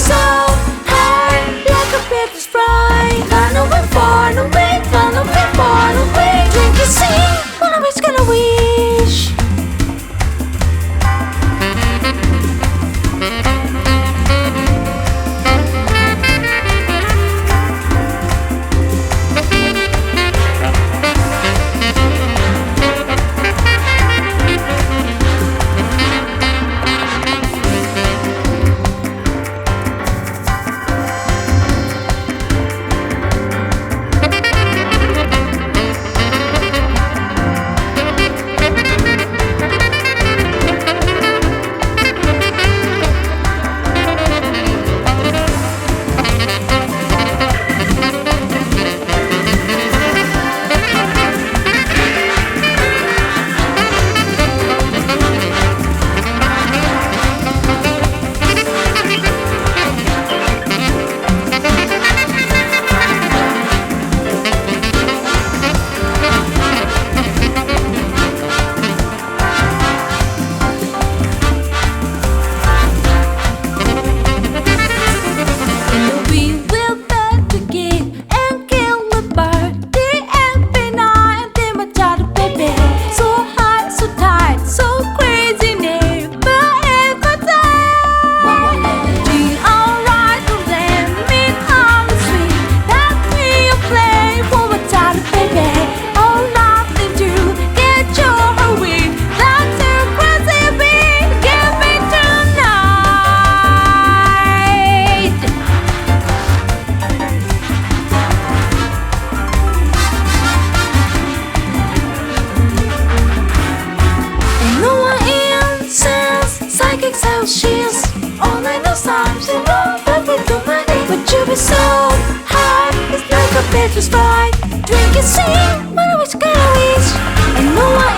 so high, like a bird fly. Far away, far away, far away, far away. Drink and sing, what am I gonna wish? She's all I know, times in love, but we do my name. But you be so high, it's like a bitch fly. Drink and sing, what I wish gonna wish. And no one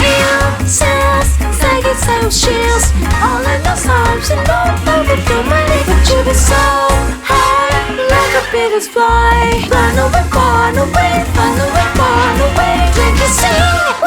else like it's how she's all I know, times in love, but we do my name. But you be so high, like a bitch fly. Run away, far away, far away, far away. Drink and sing.